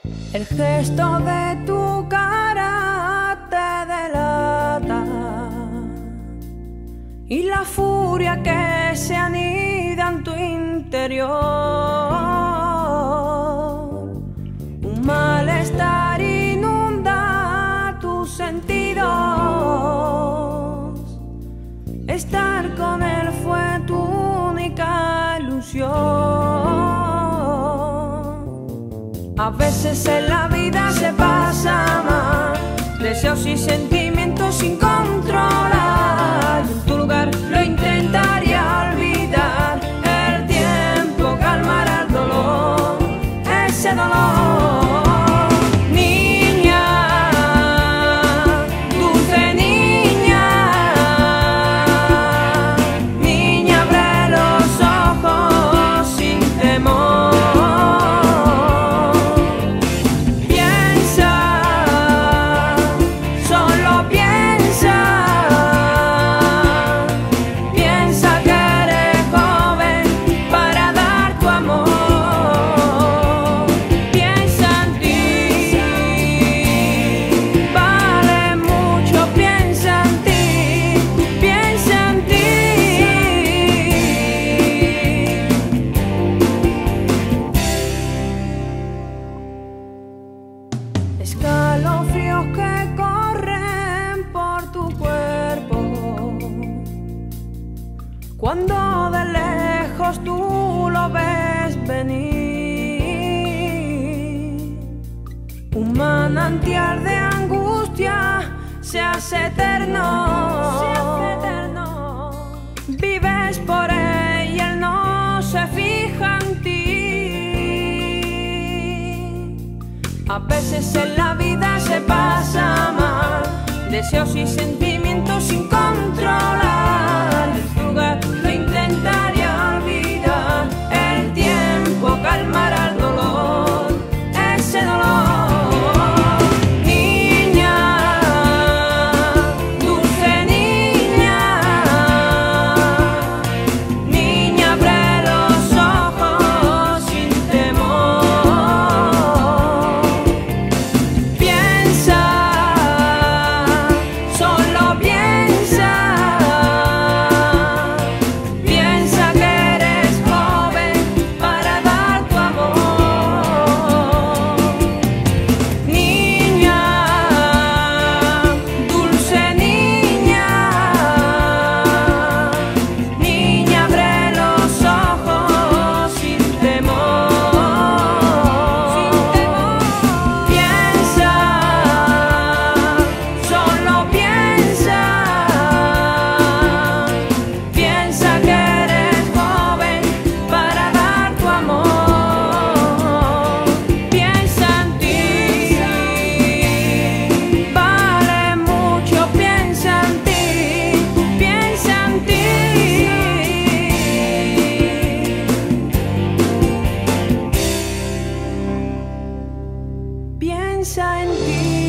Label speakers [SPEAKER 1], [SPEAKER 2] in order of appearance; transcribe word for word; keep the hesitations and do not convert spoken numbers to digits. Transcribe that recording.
[SPEAKER 1] El gesto de tu cara te delata y la furia que se anida en tu interior. Un malestar inunda tus sentidos. Estar con él fue tu única ilusión. A veces en la vida se pasa mal, deseos y sentimientos sin controlar. En tu lugar lo intentaría olvidar. El tiempo calmará el dolor, ese dolor. Escalofríos que corren por tu cuerpo cuando de lejos tú lo ves venir. Un manantial de angustia se hace eterno, se hace eterno. Vives por él y él no se fija en ti. A veces en la vida se pasa mal, deseos y sentimientos sin controlar. En tu lugar lo intentaría olvidar. El tiempo calmará el dolor, ese dolor. Piensa en ti.